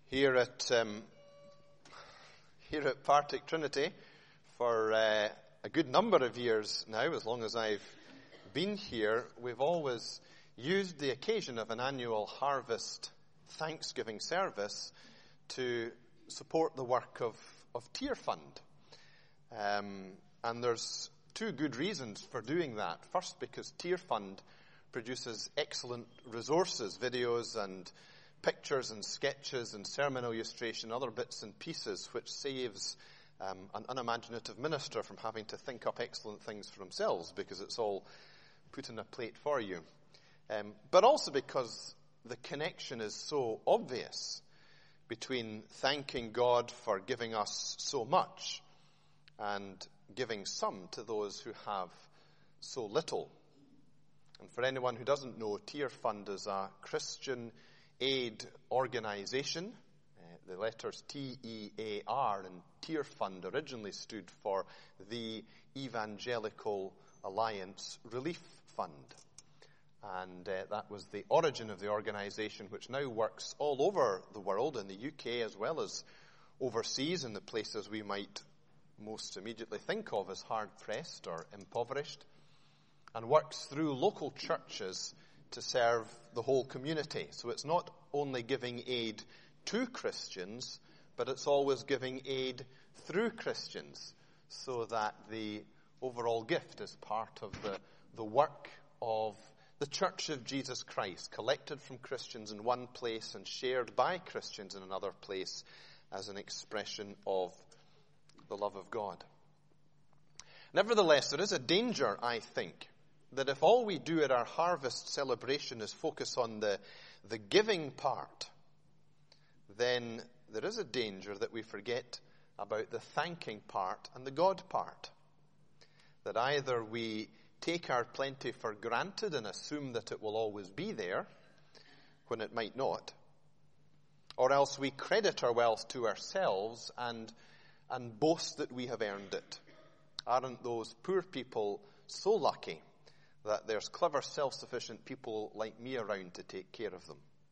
Here at Partick Trinity for a good number of years now, as long as I've been here, we've always used the occasion of an annual harvest Thanksgiving service to support the work of Tear Fund. And there's two good reasons for doing that. First, because Tear Fund produces excellent resources, videos and pictures and sketches and sermon illustration, other bits and pieces, which saves an unimaginative minister from having to think up excellent things for themselves, because it's all put in a plate for you. But also because the connection is so obvious between thanking God for giving us so much and giving some to those who have so little. And for anyone who doesn't know, Tear Fund is a Christian aid organization. The letters T-E-A-R and Tear Fund originally stood for the Evangelical Alliance Relief Fund. And that was the origin of the organization, which now works all over the world, in the UK as well as overseas, in the places we might most immediately think of as hard-pressed or impoverished, and works through local churches to serve the whole community. So it's not only giving aid to Christians, but it's always giving aid through Christians, so that the overall gift is part of the work of the Church of Jesus Christ, collected from Christians in one place and shared by Christians in another place as an expression of the love of God. Nevertheless, there is a danger, I think, that if all we do at our harvest celebration is focus on the giving part, then there is a danger that we forget about the thanking part and the God part. That either we take our plenty for granted and assume that it will always be there, when it might not, or else we credit our wealth to ourselves and boast that we have earned it. Aren't those poor people so lucky that there's clever, self-sufficient people like me around to take care of them?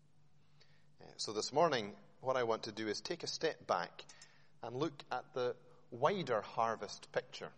So this morning, what I want to do is take a step back and look at the wider harvest picture.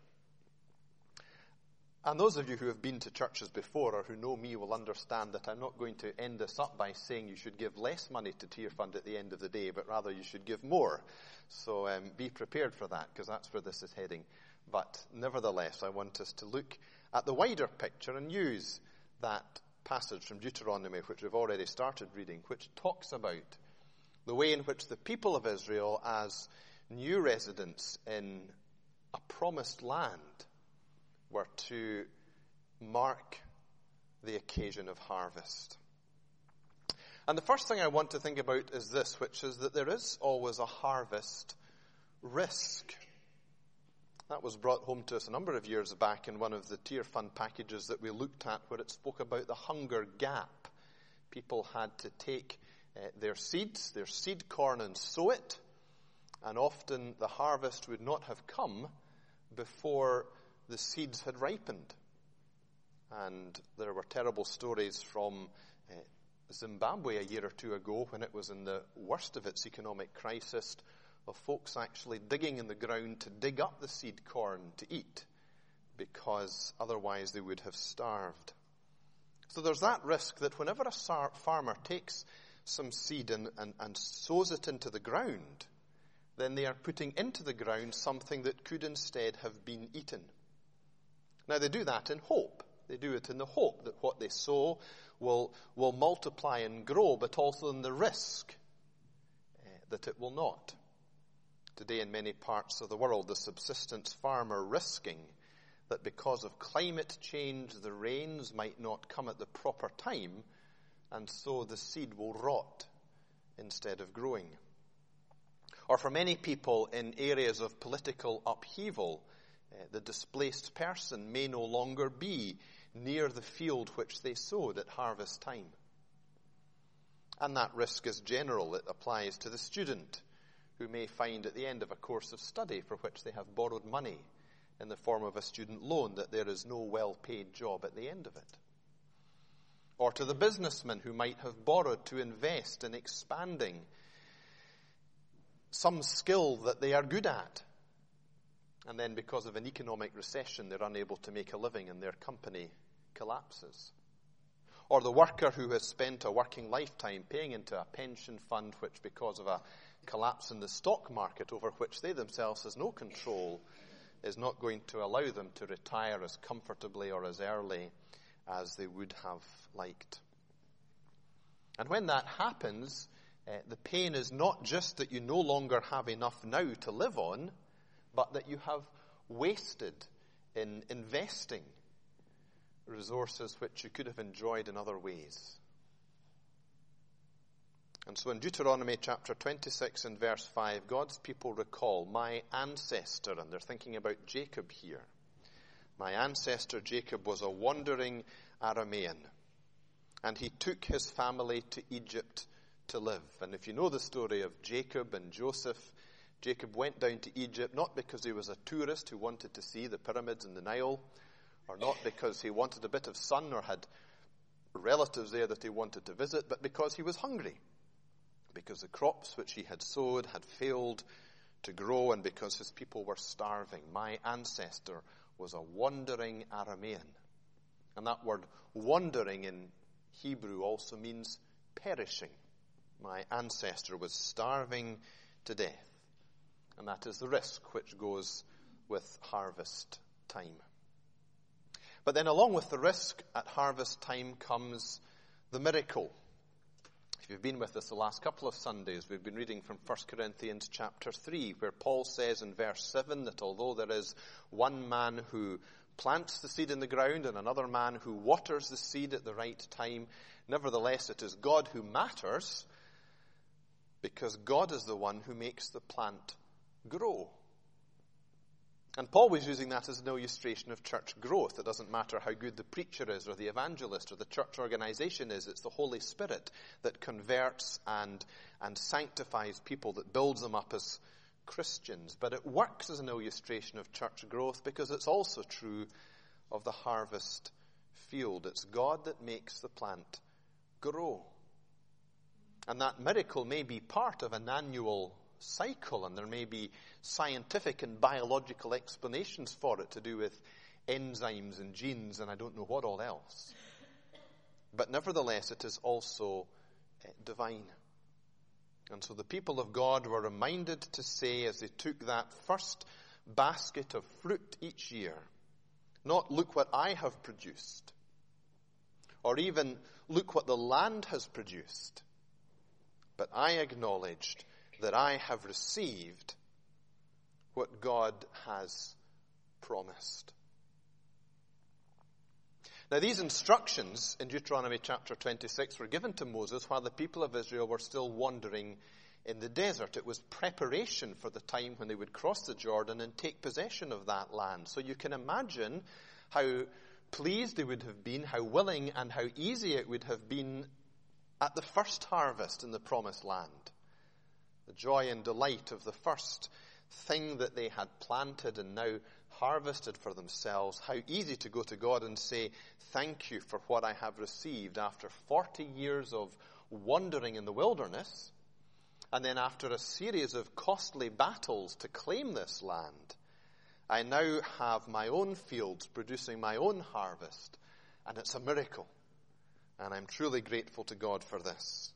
And those of you who have been to churches before or who know me will understand that I'm not going to end this up by saying you should give less money to Tear Fund at the end of the day, but rather you should give more. So be prepared for that, because that's where this is heading. But nevertheless, I want us to look at the wider picture and use that passage from Deuteronomy, which we've already started reading, which talks about the way in which the people of Israel, as new residents in a promised land, were to mark the occasion of harvest. And the first thing I want to think about is this, which is that there is always a harvest risk. That was brought home to us a number of years back in one of the Tear Fund packages that we looked at, where it spoke about the hunger gap. People had to take their seeds, their seed corn, and sow it, and often the harvest would not have come before the seeds had ripened. And there were terrible stories from Zimbabwe a year or two ago, when it was in the worst of its economic crisis, of folks actually digging in the ground to dig up the seed corn to eat, because otherwise they would have starved. So there's that risk that whenever a farmer takes some seed and sows it into the ground, then they are putting into the ground something that could instead have been eaten. Now, they do that in hope. They do it in the hope that what they sow will multiply and grow, but also in the risk that it will not. Today, in many parts of the world, the subsistence farmer risking that because of climate change, the rains might not come at the proper time, and so the seed will rot instead of growing. Or for many people in areas of political upheaval, the displaced person may no longer be near the field which they sowed at harvest time. And that risk is general. It applies to the student, who may find at the end of a course of study for which they have borrowed money in the form of a student loan that there is no well-paid job at the end of it. Or to the businessman who might have borrowed to invest in expanding some skill that they are good at. And then because of an economic recession, they're unable to make a living and their company collapses. Or the worker who has spent a working lifetime paying into a pension fund which, because of a collapse in the stock market over which they themselves has no control, is not going to allow them to retire as comfortably or as early as they would have liked. And when that happens, the pain is not just that you no longer have enough now to live on, but that you have wasted in investing resources which you could have enjoyed in other ways. And so in Deuteronomy chapter 26 and verse 5, God's people recall, my ancestor, and they're thinking about Jacob here. My ancestor Jacob was a wandering Aramean, and he took his family to Egypt to live. And if you know the story of Jacob and Joseph, Jacob went down to Egypt not because he was a tourist who wanted to see the pyramids in the Nile, or not because he wanted a bit of sun or had relatives there that he wanted to visit, but because he was hungry. Because the crops which he had sowed had failed to grow, and because his people were starving. My ancestor was a wandering Aramean. And that word wandering in Hebrew also means perishing. My ancestor was starving to death. And that is the risk which goes with harvest time. But then along with the risk at harvest time comes the miracle. If you've been with us the last couple of Sundays, we've been reading from 1 Corinthians chapter 3, where Paul says in verse 7 that although there is one man who plants the seed in the ground and another man who waters the seed at the right time, nevertheless it is God who matters, because God is the one who makes the plant grow. And Paul was using that as an illustration of church growth. It doesn't matter how good the preacher is or the evangelist or the church organization is. It's the Holy Spirit that converts and sanctifies people, that builds them up as Christians. But it works as an illustration of church growth because it's also true of the harvest field. It's God that makes the plant grow. And that miracle may be part of an annual cycle, and there may be scientific and biological explanations for it to do with enzymes and genes and I don't know what all else. But nevertheless, it is also divine. And so the people of God were reminded to say, as they took that first basket of fruit each year, not look what I have produced, or even look what the land has produced, but I acknowledged that I have received what God has promised. Now, these instructions in Deuteronomy chapter 26 were given to Moses while the people of Israel were still wandering in the desert. It was preparation for the time when they would cross the Jordan and take possession of that land. So you can imagine how pleased they would have been, how willing and how easy it would have been at the first harvest in the promised land. The joy and delight of the first thing that they had planted and now harvested for themselves. How easy to go to God and say, thank you for what I have received after 40 years of wandering in the wilderness, and then after a series of costly battles to claim this land. I now have my own fields producing my own harvest, and it's a miracle. And I'm truly grateful to God for this.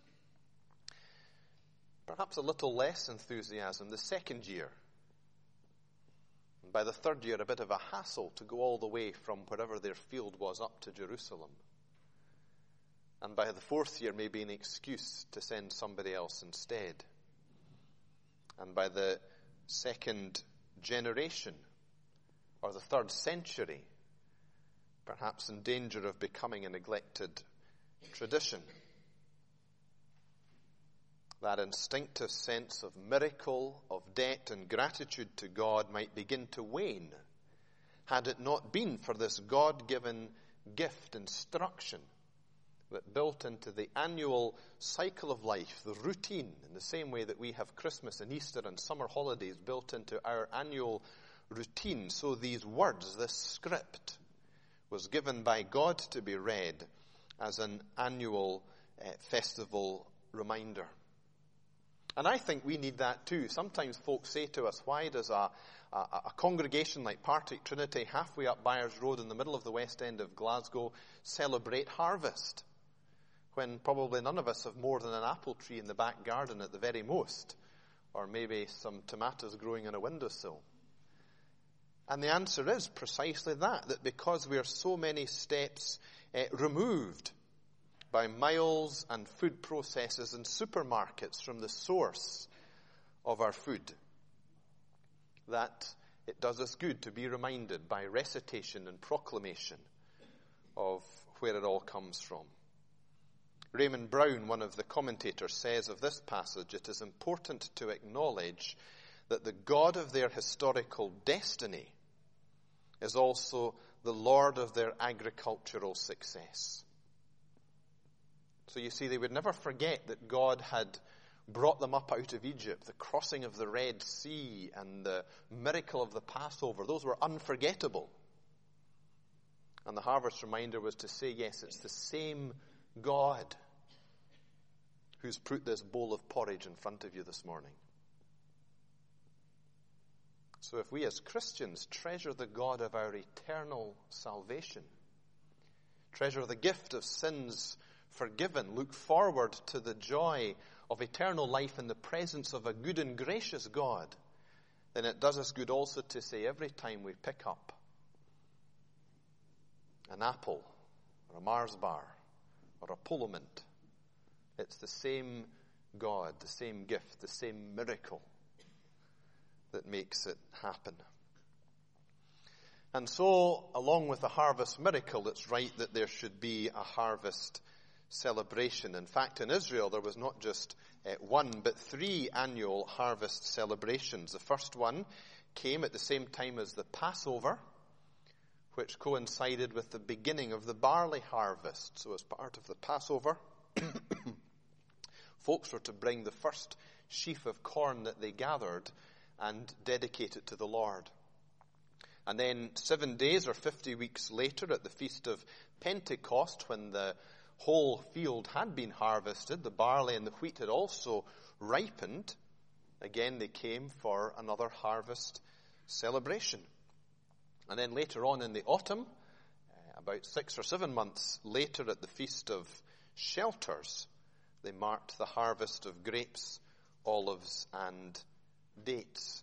Perhaps a little less enthusiasm the second year. And by the third year, a bit of a hassle to go all the way from wherever their field was up to Jerusalem. And by the fourth year, maybe an excuse to send somebody else instead. And by the second generation, or the third century, perhaps in danger of becoming a neglected tradition. That instinctive sense of miracle, of debt and gratitude to God might begin to wane had it not been for this God-given gift, instruction, that built into the annual cycle of life, the routine, in the same way that we have Christmas and Easter and summer holidays built into our annual routine. So these words, this script, was given by God to be read as an annual festival reminder. And I think we need that too. Sometimes folks say to us, why does a congregation like Partick Trinity, halfway up Byres Road in the middle of the West End of Glasgow, celebrate harvest, when probably none of us have more than an apple tree in the back garden at the very most, or maybe some tomatoes growing on a windowsill? And the answer is precisely that because we are so many steps removed by miles and food processors and supermarkets from the source of our food, that it does us good to be reminded by recitation and proclamation of where it all comes from. Raymond Brown, one of the commentators, says of this passage, it is important to acknowledge that the God of their historical destiny is also the Lord of their agricultural success. So you see, they would never forget that God had brought them up out of Egypt, the crossing of the Red Sea and the miracle of the Passover. Those were unforgettable. And the harvest reminder was to say, yes, it's the same God who's put this bowl of porridge in front of you this morning. So if we as Christians treasure the God of our eternal salvation, treasure the gift of sins forgiven, look forward to the joy of eternal life in the presence of a good and gracious God, then it does us good also to say every time we pick up an apple or a Mars bar or a Polo Mint, it's the same God, the same gift, the same miracle that makes it happen. And so, along with the harvest miracle, it's right that there should be a harvest celebration. In fact, in Israel, there was not just one, but 3 annual harvest celebrations. The first one came at the same time as the Passover, which coincided with the beginning of the barley harvest. So as part of the Passover, folks were to bring the first sheaf of corn that they gathered and dedicate it to the Lord. And then 7 days or 50 weeks later, at the Feast of Pentecost, when the whole field had been harvested, the barley and the wheat had also ripened, again they came for another harvest celebration. And then later on in the autumn, about 6 or 7 months later at the Feast of Shelters, they marked the harvest of grapes, olives, and dates.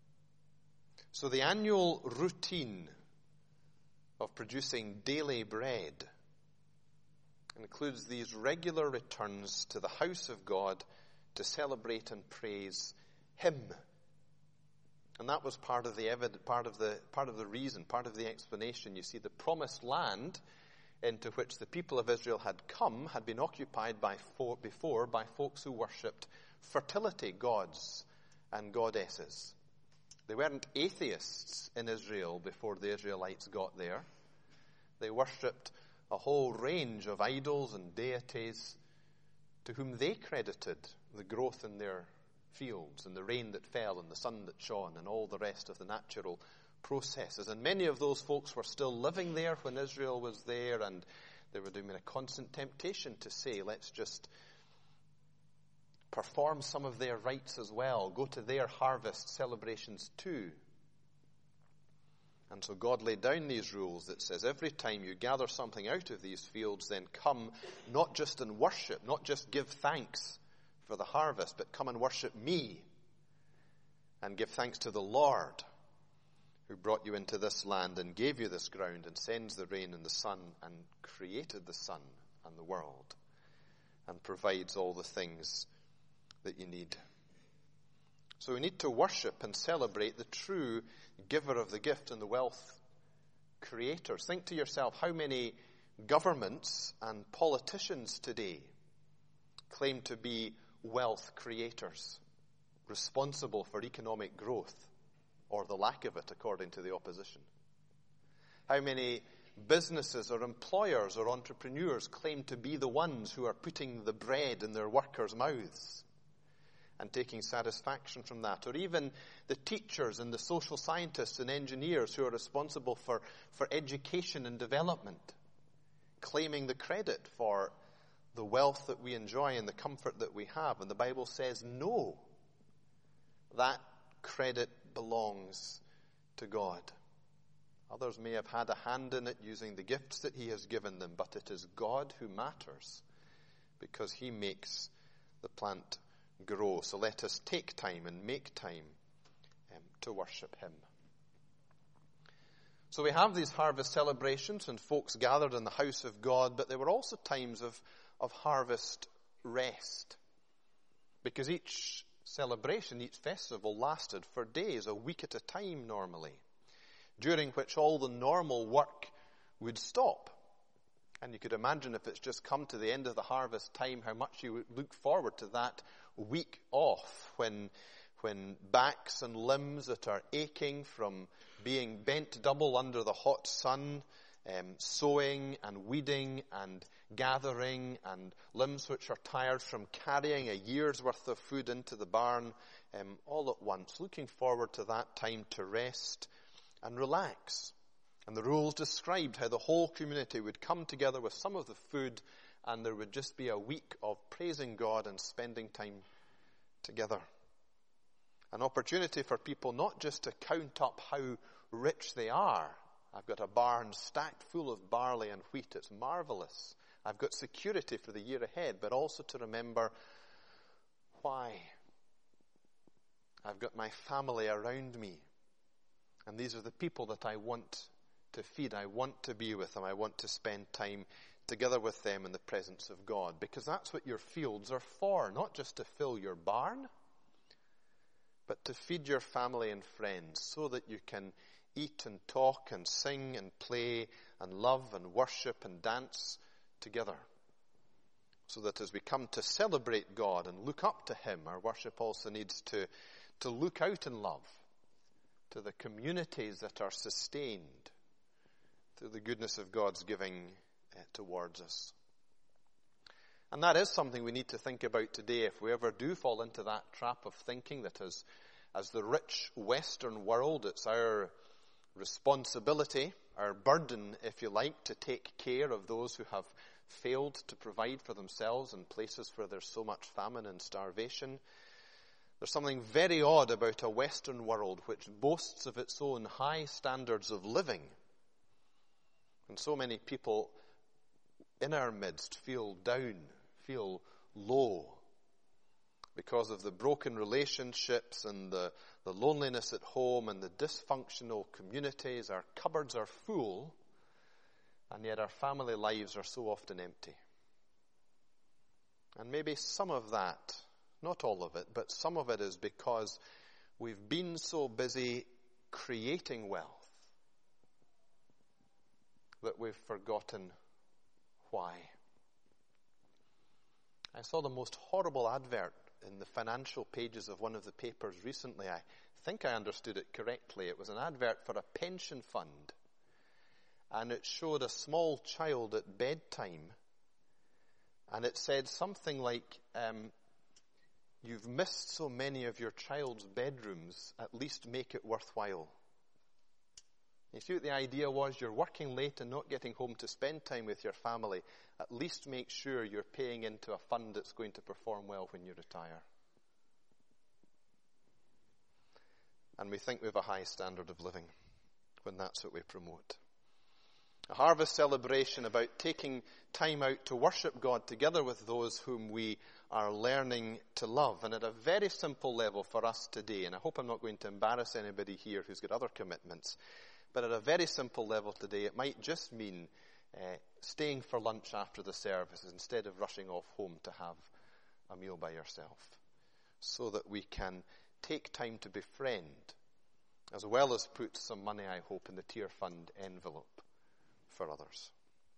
So the annual routine of producing daily bread includes these regular returns to the house of God to celebrate and praise Him. And that was part of the reason, part of the explanation. You see, the promised land into which the people of Israel had come had been occupied before by folks who worshipped fertility gods and goddesses. They weren't atheists in Israel before the Israelites got there. They worshipped a whole range of idols and deities to whom they credited the growth in their fields and the rain that fell and the sun that shone and all the rest of the natural processes. And many of those folks were still living there when Israel was there, and they were doing a constant temptation to say, let's just perform some of their rites as well, go to their harvest celebrations too. And so God laid down these rules that says every time you gather something out of these fields, then come not just in worship, not just give thanks for the harvest, but come and worship me and give thanks to the Lord who brought you into this land and gave you this ground and sends the rain and the sun and created the sun and the world and provides all the things that you need. So we need to worship and celebrate the true giver of the gift and the wealth creators. Think to yourself how many governments and politicians today claim to be wealth creators, responsible for economic growth, or the lack of it, according to the opposition. How many businesses or employers or entrepreneurs claim to be the ones who are putting the bread in their workers' mouths and taking satisfaction from that. Or even the teachers and the social scientists and engineers who are responsible for education and development, claiming the credit for the wealth that we enjoy and the comfort that we have. And the Bible says, no, that credit belongs to God. Others may have had a hand in it using the gifts that he has given them, but it is God who matters because he makes the plant grow. So let us take time and make time to worship him. So we have these harvest celebrations and folks gathered in the house of God, but there were also times of harvest rest. Because each celebration, each festival lasted for days, a week at a time normally, during which all the normal work would stop. And you could imagine if it's just come to the end of the harvest time, how much you would look forward to that week off when backs and limbs that are aching from being bent double under the hot sun, sowing and weeding and gathering, and limbs which are tired from carrying a year's worth of food into the barn, all at once, looking forward to that time to rest and relax. And the rules described how the whole community would come together with some of the food, and there would just be a week of praising God and spending time together. An opportunity for people not just to count up how rich they are. I've got a barn stacked full of barley and wheat. It's marvelous. I've got security for the year ahead, but also to remember why. I've got my family around me. And these are the people that I want to feed. I want to be with them. I want to spend time together with them in the presence of God. Because that's what your fields are for. Not just to fill your barn, but to feed your family and friends so that you can eat and talk and sing and play and love and worship and dance together. So that as we come to celebrate God and look up to him, our worship also needs to look out in love to the communities that are sustained through the goodness of God's giving towards us. And that is something we need to think about today if we ever do fall into that trap of thinking that as the rich Western world, it's our responsibility, our burden, if you like, to take care of those who have failed to provide for themselves in places where there's so much famine and starvation. There's something very odd about a Western world which boasts of its own high standards of living. And so many people in our midst feel down, feel low, because of the broken relationships and the loneliness at home and the dysfunctional communities. Our cupboards are full, and yet our family lives are so often empty. And maybe some of that, not all of it, but some of it is because we've been so busy creating wealth that we've forgotten why. I saw the most horrible advert in the financial pages of one of the papers recently. I think I understood it correctly. It was an advert for a pension fund, and it showed a small child at bedtime, and it said something like, you've missed so many of your child's bedrooms, at least make it worthwhile. You see what the idea was? You're working late and not getting home to spend time with your family. At least make sure you're paying into a fund that's going to perform well when you retire. And we think we have a high standard of living when that's what we promote. A harvest celebration about taking time out to worship God together with those whom we are learning to love. And at a very simple level for us today, and I hope I'm not going to embarrass anybody here who's got other commitments, but at a very simple level today, it might just mean staying for lunch after the services instead of rushing off home to have a meal by yourself, so that we can take time to befriend, as well as put some money, I hope, in the Tier Fund envelope for others.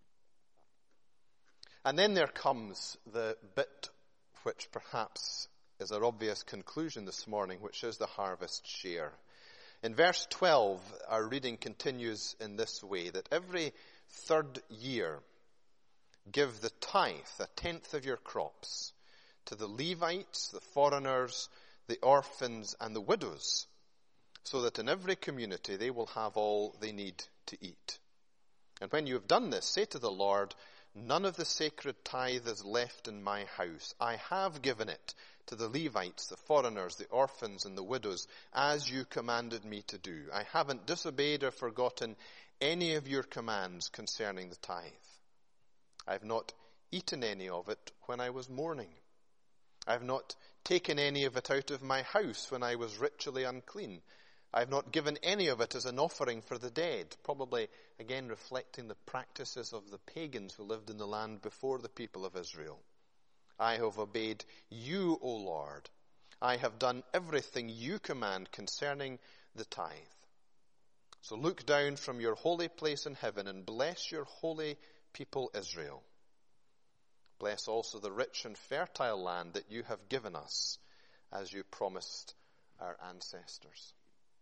And then there comes the bit which perhaps is our obvious conclusion this morning, which is the harvest share. In verse 12, our reading continues in this way, that every third year give the tithe, a tenth of your crops, to the Levites, the foreigners, the orphans, and the widows, so that in every community they will have all they need to eat. And when you have done this, say to the Lord, none of the sacred tithe is left in my house. I have given it to the Levites, the foreigners, the orphans, and the widows, as you commanded me to do. I haven't disobeyed or forgotten any of your commands concerning the tithe. I have not eaten any of it when I was mourning. I have not taken any of it out of my house when I was ritually unclean. I have not given any of it as an offering for the dead, probably again reflecting the practices of the pagans who lived in the land before the people of Israel. I have obeyed you, O Lord. I have done everything you command concerning the tithe. So look down from your holy place in heaven and bless your holy people Israel. Bless also the rich and fertile land that you have given us, as you promised our ancestors.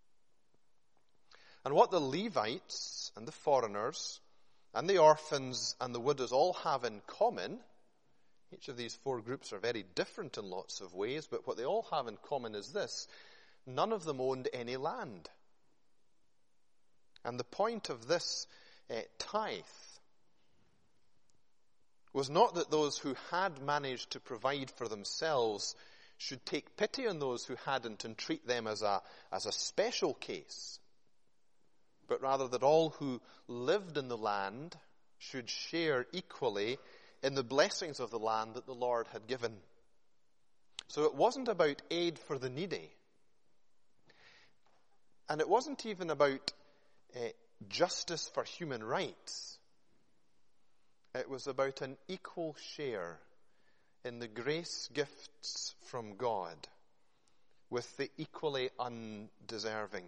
And what the Levites and the foreigners and the orphans and the widows all have in common, each of these four groups are very different in lots of ways, but what they all have in common is this: none of them owned any land. And the point of this tithe was not that those who had managed to provide for themselves should take pity on those who hadn't and treat them as a special case, but rather that all who lived in the land should share equally in the blessings of the land that the Lord had given. So it wasn't about aid for the needy. And it wasn't even about justice for human rights. It was about an equal share in the grace gifts from God with the equally undeserving.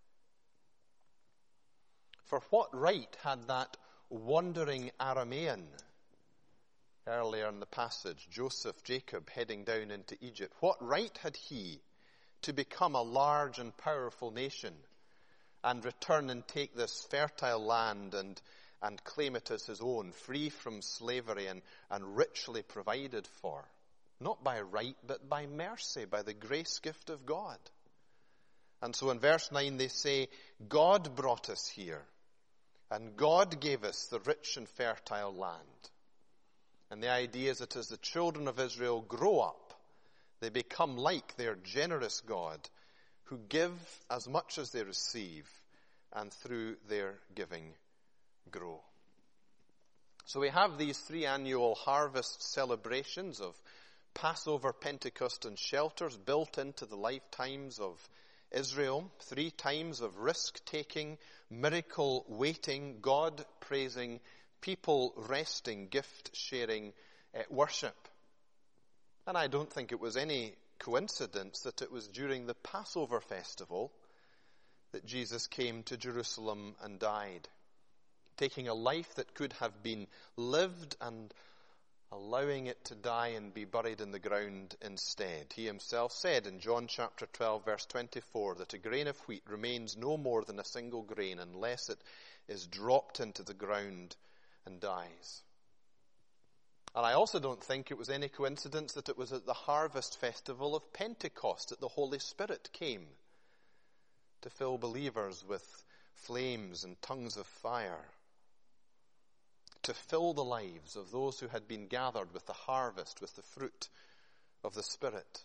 For what right had that wandering Aramean earlier in the passage, Joseph, Jacob, heading down into Egypt, what right had he to become a large and powerful nation and return and take this fertile land and claim it as his own, free from slavery and richly provided for? Not by right, but by mercy, by the grace gift of God. And so in verse 9 they say, God brought us here, and God gave us the rich and fertile land. And the idea is that as the children of Israel grow up, they become like their generous God, who give as much as they receive, and through their giving grow. So we have these 3 annual harvest celebrations of Passover, Pentecost, and shelters built into the lifetimes of Israel. 3 times of risk-taking, miracle waiting, God praising, people resting, gift-sharing worship. And I don't think it was any coincidence that it was during the Passover festival that Jesus came to Jerusalem and died, taking a life that could have been lived and allowing it to die and be buried in the ground instead. He himself said in John chapter 12, verse 24, that a grain of wheat remains no more than a single grain unless it is dropped into the ground and dies. And I also don't think it was any coincidence that it was at the harvest festival of Pentecost that the Holy Spirit came to fill believers with flames and tongues of fire, to fill the lives of those who had been gathered with the harvest, with the fruit of the Spirit.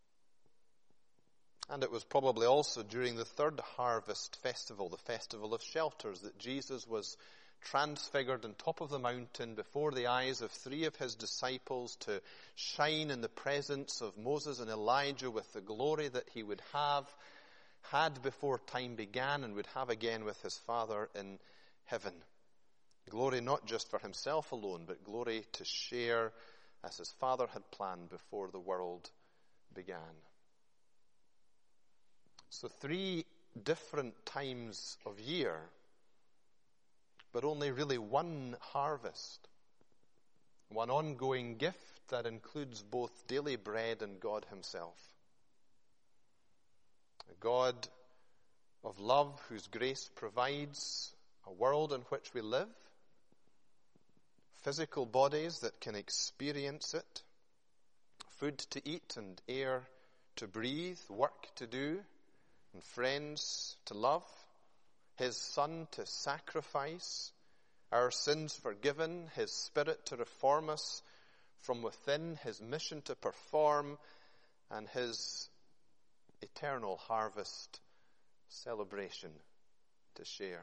And it was probably also during the 3rd harvest festival, the festival of shelters, that Jesus was transfigured on top of the mountain before the eyes of 3 of his disciples to shine in the presence of Moses and Elijah with the glory that he would have had before time began and would have again with his Father in heaven. Glory not just for himself alone, but glory to share as his Father had planned before the world began. So 3 different times of year, but only really one harvest. One ongoing gift that includes both daily bread and God himself. A God of love whose grace provides a world in which we live, physical bodies that can experience it, food to eat and air to breathe, work to do, and friends to love, his Son to sacrifice, our sins forgiven, his Spirit to reform us from within, his mission to perform, and his eternal harvest celebration to share.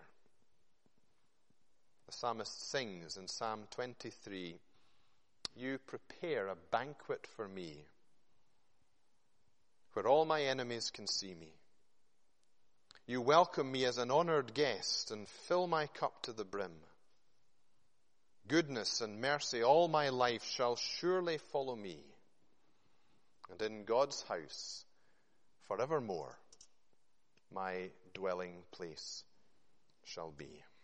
The psalmist sings in Psalm 23, "You prepare a banquet for me, where all my enemies can see me. You welcome me as an honored guest and fill my cup to the brim. Goodness and mercy all my life shall surely follow me, and in God's house forevermore my dwelling place shall be."